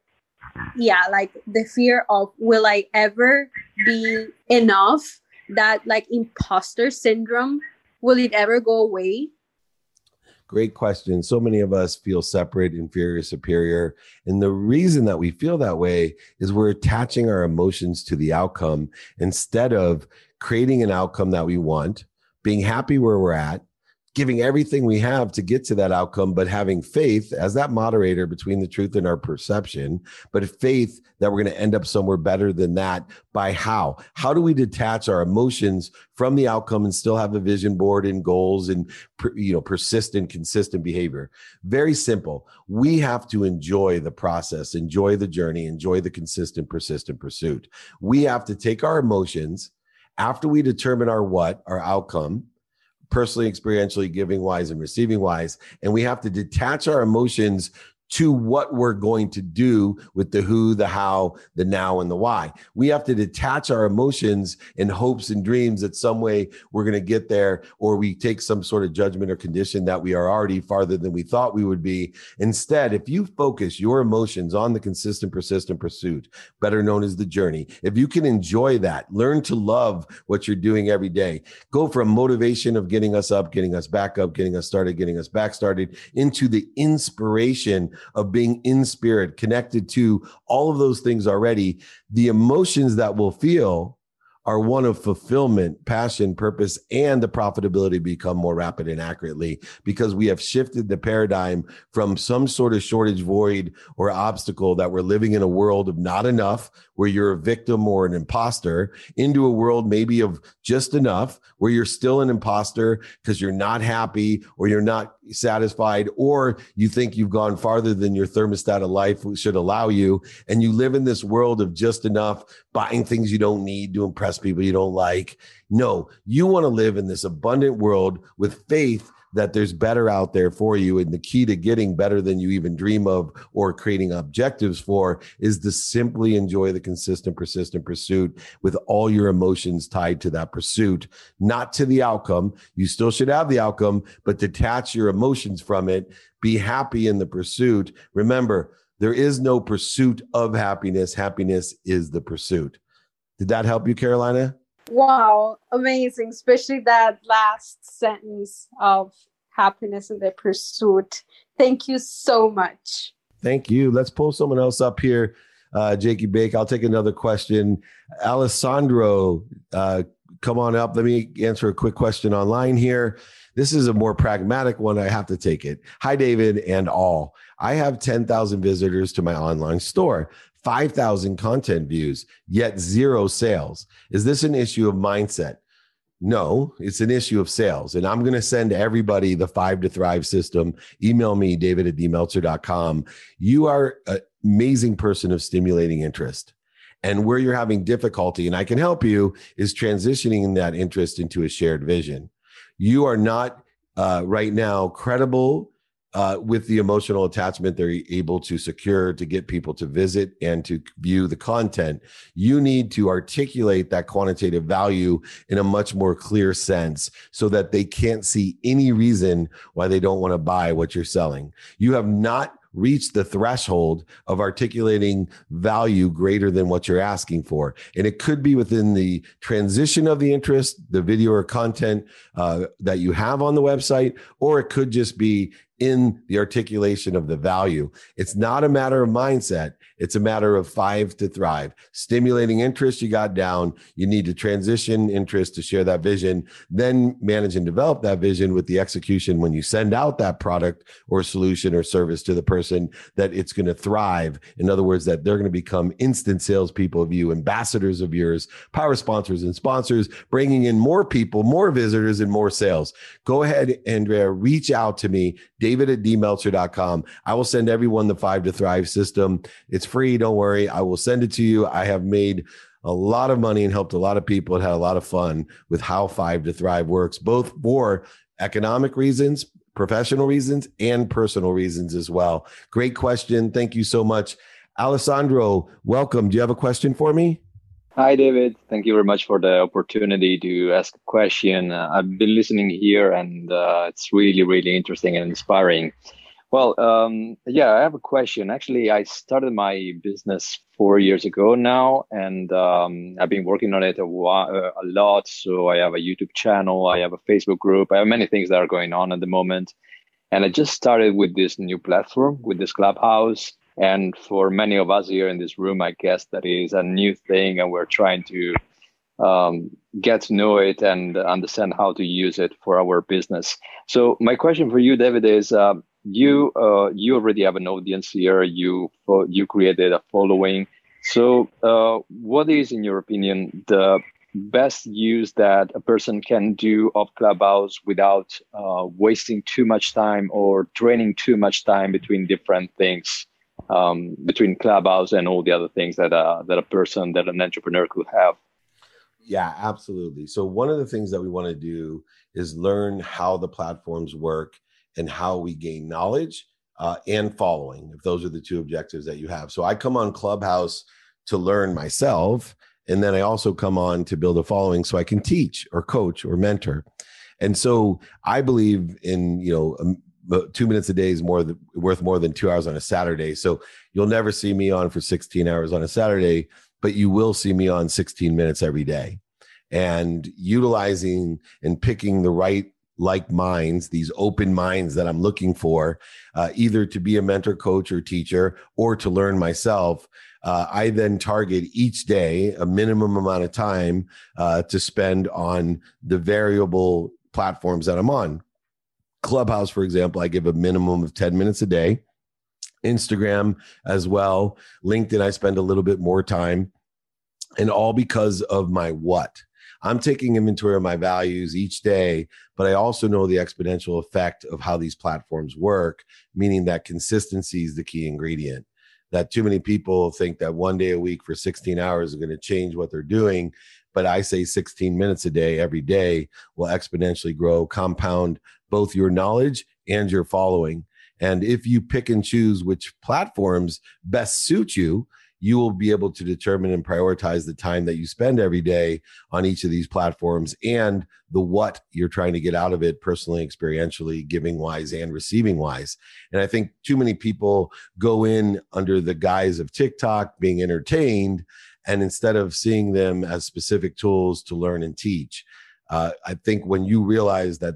Speaker 4: of will I ever be enough, that imposter syndrome, will it ever go away?
Speaker 1: Great question. So many of us feel separate, inferior, superior. And the reason that we feel that way is we're attaching our emotions to the outcome instead of creating an outcome that we want, being happy where we're at, giving everything we have to get to that outcome, but having faith as that moderator between the truth and our perception, but faith that we're going to end up somewhere better than that. By how? How do we detach our emotions from the outcome and still have a vision board and goals and persistent, consistent behavior? Very simple. We have to enjoy the process, enjoy the journey, enjoy the consistent, persistent pursuit. We have to take our emotions after we determine our outcome, personally, experientially, giving wise and receiving wise. And we have to detach our emotions to what we're going to do with the who, the how, the now, and the why. We have to detach our emotions and hopes and dreams that some way we're going to get there, or we take some sort of judgment or condition that we are already farther than we thought we would be. Instead, if you focus your emotions on the consistent, persistent pursuit, better known as the journey, if you can enjoy that, learn to love what you're doing every day, go from motivation of getting us up, getting us back up, getting us started, getting us back started, into the inspiration of being in spirit, connected to all of those things already, the emotions that we'll feel are one of fulfillment, passion, purpose, and the profitability become more rapid and accurately because we have shifted the paradigm from some sort of shortage, void, or obstacle that we're living in a world of not enough, where you're a victim or an imposter, into a world maybe of just enough, where you're still an imposter because you're not happy or you're not satisfied, or you think you've gone farther than your thermostat of life should allow you. And you live in this world of just enough, buying things you don't need to impress people you don't like. No, you want to live in this abundant world with faith that there's better out there for you. And the key to getting better than you even dream of or creating objectives for is to simply enjoy the consistent, persistent pursuit with all your emotions tied to that pursuit, not to the outcome. You still should have the outcome, but detach your emotions from it. Be happy in the pursuit. Remember, there is no pursuit of happiness. Happiness is the pursuit. Did that help you, Carolina?
Speaker 4: Wow, amazing. Especially that last sentence of happiness in the pursuit. Thank you so much.
Speaker 1: Thank you. Let's pull someone else up here. Jakey Bake, I'll take another question. Alessandro, come on up. Let me answer a quick question online here. This is a more pragmatic one. I have to take it. Hi, David and all. I have 10,000 visitors to my online store, 5,000 content views, yet 0 sales. Is this an issue of mindset? No, it's an issue of sales. And I'm going to send everybody the 5 to Thrive system. Email me, david@dmeltzer.com. You are an amazing person of stimulating interest. And where you're having difficulty, and I can help you, is transitioning that interest into a shared vision. You are not right now credible with the emotional attachment they're able to secure to get people to visit and to view the content. You need to articulate that quantitative value in a much more clear sense so that they can't see any reason why they don't want to buy what you're selling. You have not reach the threshold of articulating value greater than what you're asking for. And it could be within the transition of the interest, the video or content that you have on the website, or it could just be in the articulation of the value. It's not a matter of mindset. It's a matter of 5 to Thrive. Stimulating interest, you got down. You need to transition interest to share that vision, then manage and develop that vision with the execution when you send out that product or solution or service to the person, that it's going to thrive. In other words, that they're going to become instant salespeople of you, ambassadors of yours, power sponsors and sponsors, bringing in more people, more visitors, and more sales. Go ahead, Andrea, reach out to me, david@dmeltzer.com. I will send everyone the 5 to Thrive system. It's free. Don't worry. I will send it to you. I have made a lot of money and helped a lot of people and had a lot of fun with how 5 to Thrive works, both for economic reasons, professional reasons, and personal reasons as well. Great question. Thank you so much. Alessandro, welcome. Do you have a question for me?
Speaker 5: Hi, David. Thank you very much for the opportunity to ask a question. I've been listening here, and it's really, really interesting and inspiring. Well, I have a question. Actually, I started my business 4 years ago now, and I've been working on it a lot. So I have a YouTube channel, I have a Facebook group, I have many things that are going on at the moment. And I just started with this new platform, with this Clubhouse. And for many of us here in this room, I guess that is a new thing, and we're trying to get to know it and understand how to use it for our business. So my question for you, David, is you already have an audience here. You created a following. So what is, in your opinion, the best use that a person can do of Clubhouse without wasting too much time or draining too much time between different things, between Clubhouse and all the other things that an entrepreneur could have?
Speaker 1: Yeah, absolutely. So one of the things that we want to do is learn how the platforms work and how we gain knowledge and following, if those are the two objectives that you have. So I come on Clubhouse to learn myself, and then I also come on to build a following so I can teach or coach or mentor. And so I believe in, 2 minutes a day is worth more than 2 hours on a Saturday. So you'll never see me on for 16 hours on a Saturday, but you will see me on 16 minutes every day. And utilizing and picking the right like minds, these open minds that I'm looking for, either to be a mentor, coach, or teacher, or to learn myself. I then target each day a minimum amount of time to spend on the variable platforms that I'm on. Clubhouse, for example, I give a minimum of 10 minutes a day. Instagram as well. LinkedIn, I spend a little bit more time, and all because of my what. I'm taking inventory of my values each day, but I also know the exponential effect of how these platforms work, meaning that consistency is the key ingredient. That too many people think that 1 day a week for 16 hours is going to change what they're doing. But I say 16 minutes a day, every day, will exponentially grow, compound both your knowledge and your following. And if you pick and choose which platforms best suit you, you will be able to determine and prioritize the time that you spend every day on each of these platforms and the what you're trying to get out of it personally, experientially, giving wise and receiving wise. And I think too many people go in under the guise of TikTok being entertained, and instead of seeing them as specific tools to learn and teach. I think when you realize that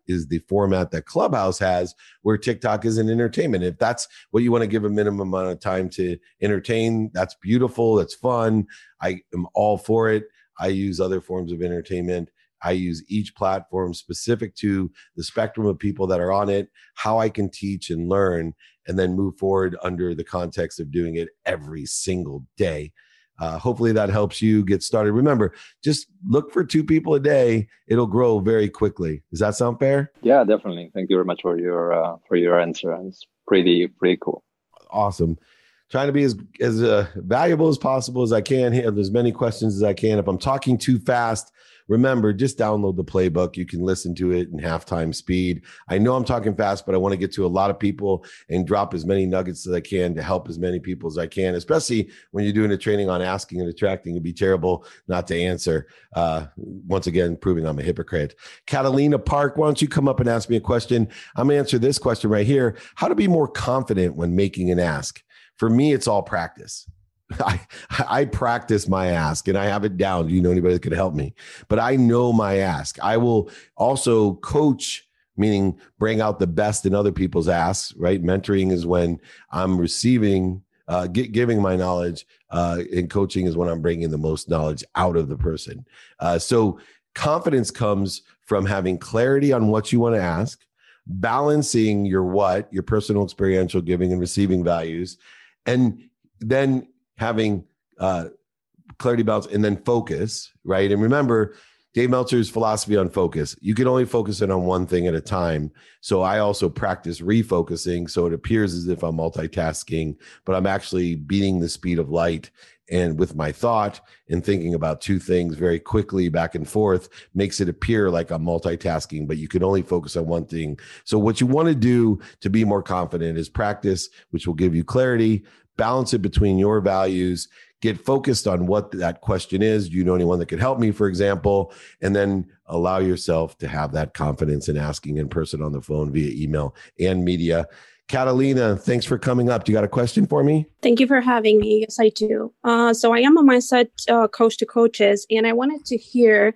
Speaker 1: is the format that Clubhouse has, where TikTok is an entertainment. If that's what you want to give a minimum amount of time to entertain, that's beautiful. That's fun. I am all for it. I use other forms of entertainment. I use each platform specific to the spectrum of people that are on it, how I can teach and learn, and then move forward under the context of doing it every single day. Hopefully that helps you get started. Remember, just look for 2 people a day. It'll grow very quickly. Does that sound fair?
Speaker 5: Yeah, definitely. Thank you very much for your answer. It's pretty cool.
Speaker 1: Awesome. Trying to be as valuable as possible as I can here. There's many questions as I can. If I'm talking too fast, remember, just download the playbook. You can listen to it in halftime speed. I know I'm talking fast, but I want to get to a lot of people and drop as many nuggets as I can to help as many people as I can, especially when you're doing a training on asking and attracting. It'd be terrible not to answer. Once again, proving I'm a hypocrite. Catalina Park, why don't you come up and ask me a question? I'm going to answer this question right here. How to be more confident when making an ask? For me, it's all practice. I practice my ask and I have it down. Do you know anybody that could help me? But I know my ask. I will also coach, meaning bring out the best in other people's asks, right? Mentoring is when I'm receiving, giving my knowledge, and coaching is when I'm bringing the most knowledge out of the person. So confidence comes from having clarity on what you want to ask, balancing your personal experiential giving and receiving values, and then having clarity, balance, and then focus, right? And remember, Dave Meltzer's philosophy on focus. You can only focus in on one thing at a time. So I also practice refocusing. So it appears as if I'm multitasking, but I'm actually beating the speed of light. And with my thought and thinking about 2 things very quickly back and forth makes it appear like I'm multitasking, but you can only focus on one thing. So what you want to do to be more confident is practice, which will give you clarity, balance it between your values, get focused on what that question is. Do you know anyone that could help me, for example? And then allow yourself to have that confidence in asking in person, on the phone, via email and media. Catalina, thanks for coming up. Do you got a question for me?
Speaker 6: Thank you for having me. Yes, I do. So I am a mindset coach to coaches, and I wanted to hear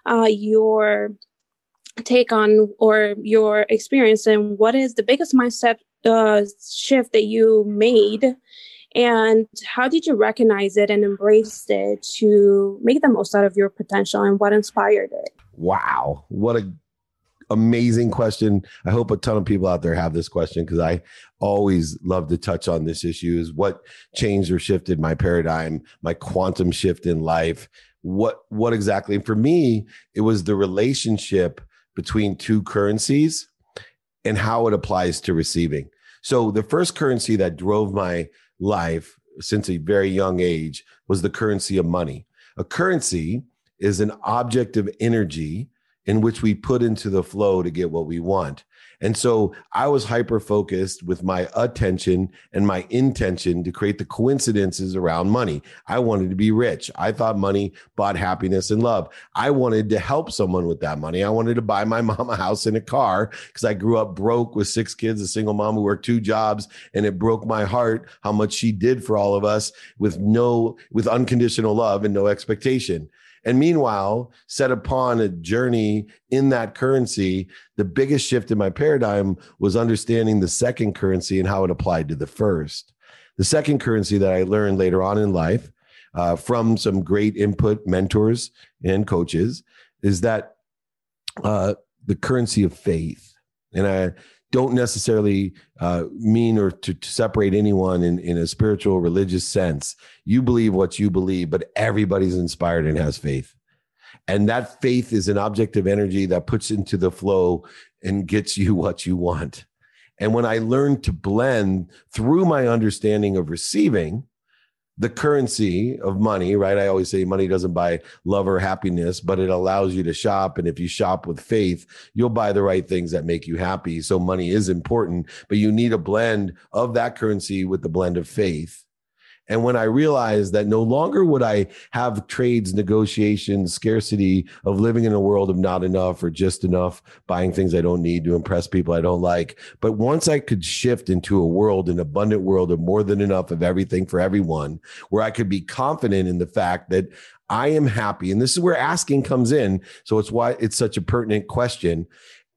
Speaker 6: your take on, or your experience, and what is the biggest mindset shift that you made, and how did you recognize it and embrace it to make the most out of your potential, and what inspired it?
Speaker 1: Wow. What a amazing question. I hope a ton of people out there have this question, because I always love to touch on this issue, is what changed or shifted my paradigm, my quantum shift in life. What exactly? And for me, it was the relationship between 2 currencies and how it applies to receiving. So the first currency that drove my life since a very young age was the currency of money. A currency is an object of energy in which we put into the flow to get what we want. And so I was hyper-focused with my attention and my intention to create the coincidences around money. I wanted to be rich. I thought money bought happiness and love. I wanted to help someone with that money. I wanted to buy my mom a house and a car, because I grew up broke with 6 kids, a single mom who worked 2 jobs. And it broke my heart how much she did for all of us with unconditional love and no expectation. And meanwhile, set upon a journey in that currency, the biggest shift in my paradigm was understanding the second currency and how it applied to the first. The second currency that I learned later on in life from some great input mentors and coaches is that the currency of faith. And I don't necessarily mean or to separate anyone in a spiritual, religious sense. You believe what you believe, but everybody's inspired and has faith. And that faith is an object of energy that puts into the flow and gets you what you want. And when I learned to blend through my understanding of receiving the currency of money, right? I always say money doesn't buy love or happiness, but it allows you to shop. And if you shop with faith, you'll buy the right things that make you happy. So money is important, but you need a blend of that currency with the blend of faith. And when I realized that no longer would I have trades, negotiations, scarcity of living in a world of not enough or just enough, buying things I don't need to impress people I don't like. But once I could shift into a world, an abundant world of more than enough of everything for everyone, where I could be confident in the fact that I am happy. And this is where asking comes in. So it's why it's such a pertinent question.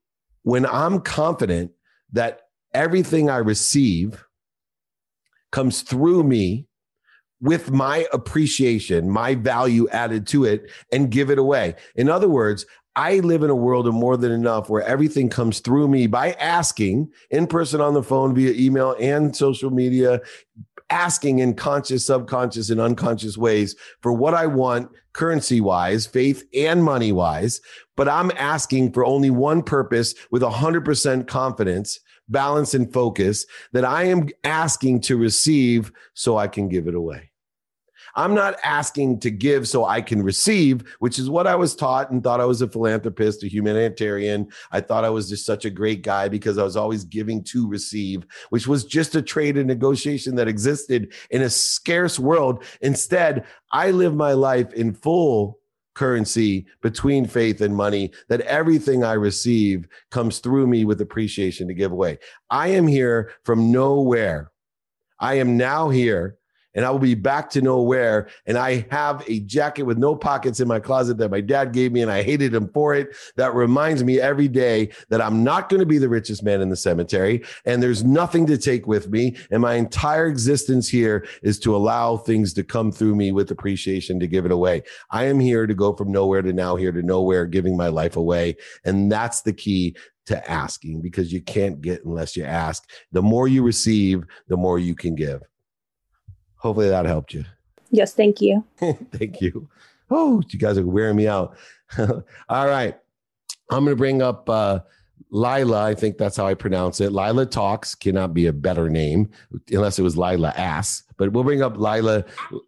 Speaker 1: when I'm confident that everything I receive comes through me with my appreciation, my value added to it, and give it away. In other words, I live in a world of more than enough where everything comes through me by asking in person, on the phone, via email and social media, asking in conscious, subconscious, and unconscious ways for what I want, currency wise, faith and money wise. But I'm asking for only one purpose with 100% confidence, balance, and focus, that I am asking to receive so I can give it away. I'm not asking to give so I can receive, which is what I was taught and thought I was a philanthropist, a humanitarian. I thought I was just such a great guy because I was always giving to receive, which was just a trade and negotiation that existed in a scarce world. Instead, I live my life in full currency between faith and money, that everything I receive comes through me with appreciation to give away. I am here from nowhere. I am now here, and I will be back to nowhere. And I have a jacket with no pockets in my closet that my dad gave me, and I hated him for it. That reminds me every day that I'm not going to be the richest man in the cemetery, and there's nothing to take with me. And my entire existence here is to allow things to come through me with appreciation to give it away. I am here to go from nowhere to now, here to nowhere, giving my life away. And that's the key to asking, because you can't get unless you ask. The more you receive, the more you can give. Hopefully that helped you.
Speaker 6: Yes, thank you.
Speaker 1: Thank you. Oh, you guys are wearing me out. All right. I'm going to bring up Lila. I think that's how I pronounce it. Lila Talks cannot be a better name unless it was Lila Ass. But we'll bring up Lila.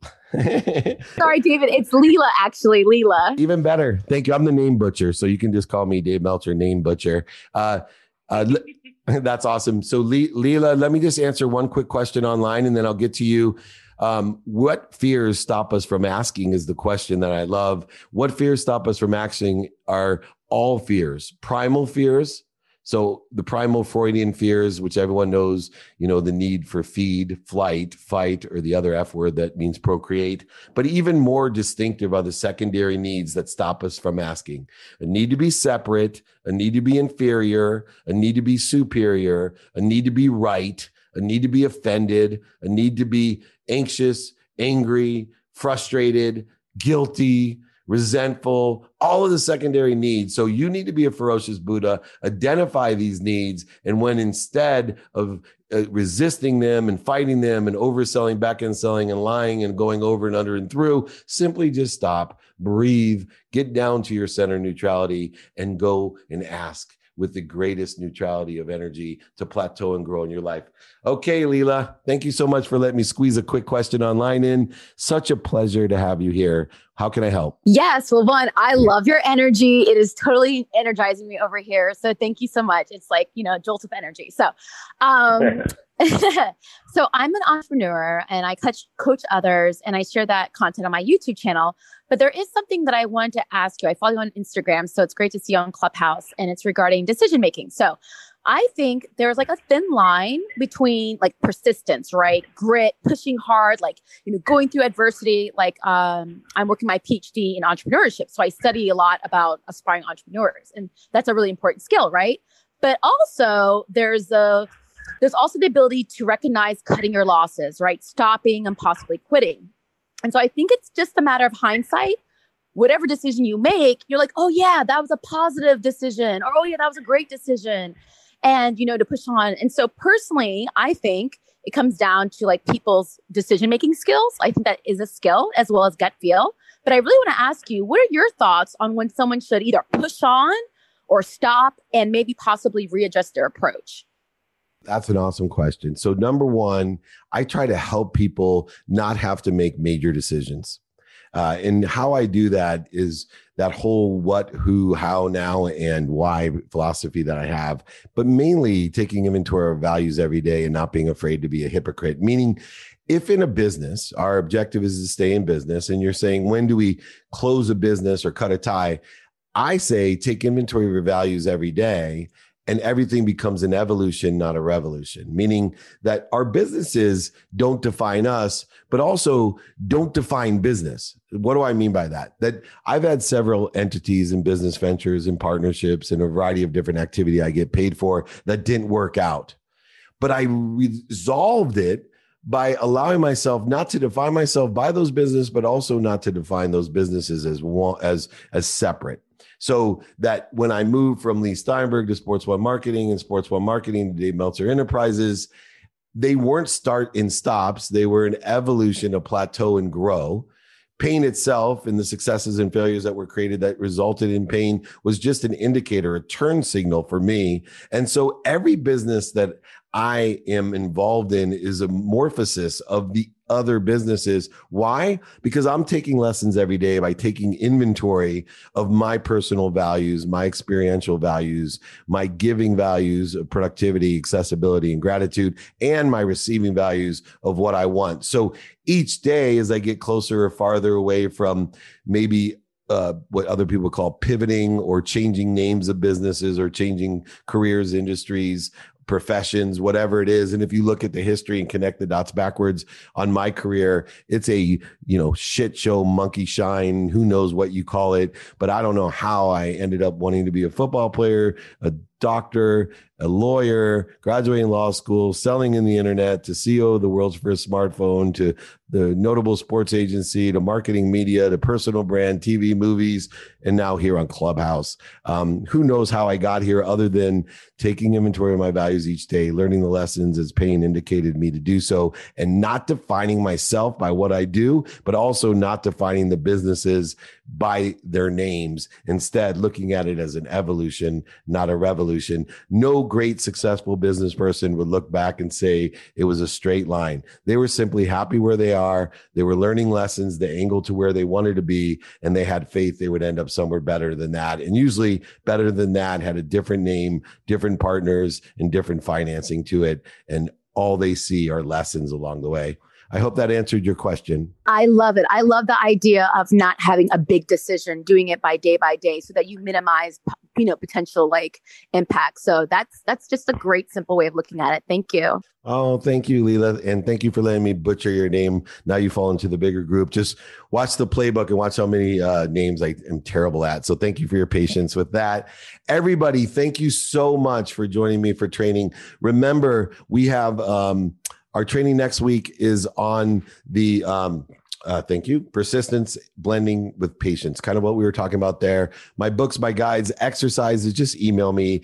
Speaker 7: Sorry, David. It's Leela, actually. Leela.
Speaker 1: Even better. Thank you. I'm the name butcher. So you can just call me Dave Meltzer, name butcher. That's awesome. So Leela, let me just answer one quick question online, and then I'll get to you. What fears stop us from asking is the question that I love. What fears stop us from asking are all fears, primal fears. So the primal Freudian fears, which everyone knows, the need for feed, flight, fight, or the other F word that means procreate. But even more distinctive are the secondary needs that stop us from asking. A need to be separate, a need to be inferior, a need to be superior, a need to be right, a need to be offended, a need to be anxious, angry, frustrated, guilty, resentful, all of the secondary needs. So you need to be a ferocious Buddha, identify these needs. And when instead of resisting them and fighting them and overselling, back end selling and lying and going over and under and through, simply just stop, breathe, get down to your center neutrality, and go and ask with the greatest neutrality of energy to plateau and grow in your life. Okay, Leela, thank you so much for letting me squeeze a quick question online in. Such a pleasure to have you here. How can I help?
Speaker 7: Yes. Well, one, I love your energy. It is totally energizing me over here. So thank you so much. It's like, a jolt of energy. So, so I'm an entrepreneur and I coach others, and I share that content on my YouTube channel. But there is something that I wanted to ask you. I follow you on Instagram, so it's great to see you on Clubhouse, and it's regarding decision making. So I think there's like a thin line between like persistence, right? Grit, pushing hard, going through adversity. I'm working my PhD in entrepreneurship. So I study a lot about aspiring entrepreneurs, and that's a really important skill, right? But also there's also the ability to recognize cutting your losses, right? Stopping and possibly quitting. And so I think it's just a matter of hindsight. Whatever decision you make, you're like, oh yeah, that was a positive decision. Or, oh yeah, that was a great decision. And, to push on. And so personally, I think it comes down to like people's decision-making skills. I think that is a skill as well as gut feel. But I really want to ask you, what are your thoughts on when someone should either push on or stop and maybe possibly readjust their approach?
Speaker 1: That's an awesome question. So number one, I try to help people not have to make major decisions. And how I do that is that whole what, who, how, now, and why philosophy that I have, but mainly taking inventory of values every day and not being afraid to be a hypocrite. Meaning, if in a business, our objective is to stay in business, and you're saying, when do we close a business or cut a tie? I say, take inventory of your values every day and everything becomes an evolution, not a revolution, meaning that our businesses don't define us, but also don't define business. What do I mean by that? That I've had several entities and business ventures and partnerships and a variety of different activity I get paid for that didn't work out. But I resolved it by allowing myself not to define myself by those businesses, but also not to define those businesses as one, as separate. So that when I moved from Lee Steinberg to Sports One Marketing and Sports One Marketing to Dave Meltzer Enterprises, they weren't start and stops. They were an evolution, a plateau and grow. Pain itself and the successes and failures that were created that resulted in pain was just an indicator, a turn signal for me. And so every business that I am involved in is a morphosis of the other businesses. Why? Because I'm taking lessons every day by taking inventory of my personal values, my experiential values, my giving values of productivity, accessibility, and gratitude, and my receiving values of what I want. So each day, as I get closer or farther away from maybe what other people call pivoting or changing names of businesses or changing careers, industries, professions, whatever it is. And if you look at the history and connect the dots backwards on my career, it's a, shit show, monkey shine, who knows what you call it. But I don't know how I ended up wanting to be a football player, a doctor, a lawyer, graduating law school, selling in the internet, to CEO of the world's first smartphone, to the notable sports agency, to marketing media, to personal brand, TV, movies, and now here on Clubhouse. Who knows how I got here other than taking inventory of my values each day, learning the lessons as pain indicated me to do so, and not defining myself by what I do, but also not defining the businesses by their names. Instead, looking at it as an evolution, not a revolution. No great successful business person would look back and say it was a straight line. They were simply happy where they are. They were learning lessons, the angle to where they wanted to be, and they had faith they would end up somewhere better than that. And usually better than that had a different name, different partners, and different financing to it. And all they see are lessons along the way. I hope that answered your question.
Speaker 7: I love it. I love the idea of not having a big decision, doing it by day so that you minimize, potential impact. So that's just a great, simple way of looking at it. Thank you.
Speaker 1: Oh, thank you, Leela. And thank you for letting me butcher your name. Now you fall into the bigger group. Just watch the playbook and watch how many names I am terrible at. So thank you for your patience with that. Everybody, thank you so much for joining me for training. Remember, we have our training next week is on the thank you, persistence blending with patience, kind of what we were talking about there. My books, my guides, exercises, just email me.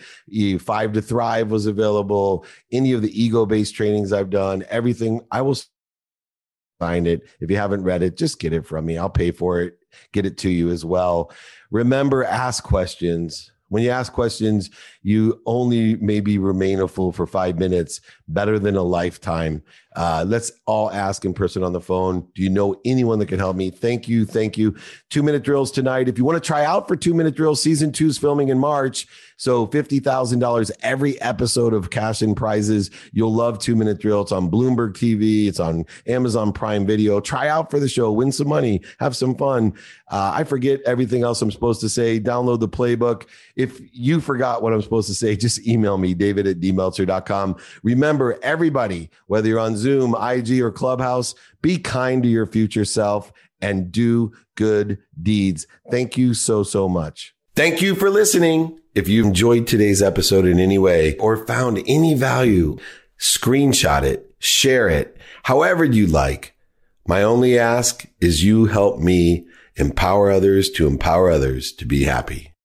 Speaker 1: 5 to Thrive was available. Any of the ego-based trainings I've done, everything, I will find it. If you haven't read it, just get it from me. I'll pay for it, get it to you as well. Remember, ask questions. When you ask questions, you only maybe remain a fool for 5 minutes, better than a lifetime. Let's all ask in person on the phone. Do you know anyone that can help me? Thank you. Thank you. 2-minute drills tonight. If you want to try out for 2-minute drills, season 2 is filming in March. So $50,000 every episode of Cash and Prizes. You'll love 2-minute drill. It's on Bloomberg TV. It's on Amazon Prime Video. Try out for the show. Win some money. Have some fun. I forget everything else I'm supposed to say. Download the playbook. If you forgot what I'm supposed to say, just email me, david@dmeltzer.com. Remember, everybody, whether you're on Zoom, IG, or Clubhouse, be kind to your future self and do good deeds. Thank you so, so much. Thank you for listening. If you enjoyed today's episode in any way or found any value, screenshot it, share it, however you like. My only ask is you help me empower others to be happy.